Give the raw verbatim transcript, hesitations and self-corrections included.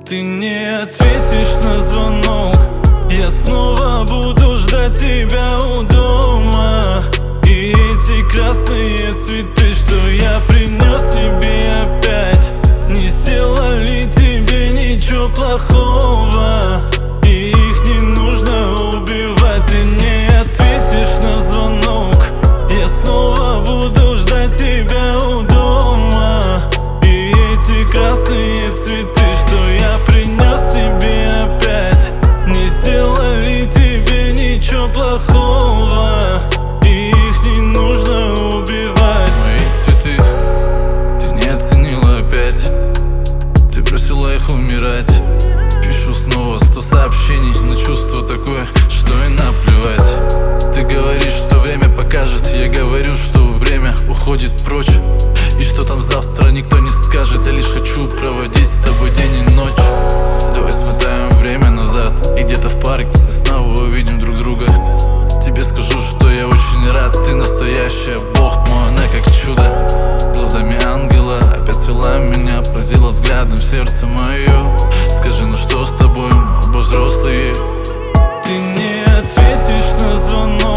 Ты не ответишь на звонок, я снова буду ждать тебя у дома. И эти красные цветы, что я принес тебе опять, не сделали тебе ничего плохого, и их не нужно убивать. Ты не ответишь на звонок, я снова буду ждать тебя у дома. И эти красные цветы, что я принес тебе опять, не сделали тебе ничего плохого, и их не нужно убивать. Мои цветы ты не оценила опять, ты бросила их умирать. Пишу снова сто сообщений, но чувство такое, что и наплевать. Ты говоришь, что время покажет, я говорю, что время уходит прочь, и что там завтра никто не скажет. Я лишь хочу проводить с тобой день и ночь. Давай смотаем время назад, и где-то в парке снова увидим друг друга. Тебе скажу, что я очень рад, ты настоящая, Бог мой, она как чудо. Глазами ангела опять свела меня, поразила взглядом сердце мое. Скажи, ну что с тобой, мы оба взрослые. Ты не ответишь на звонок,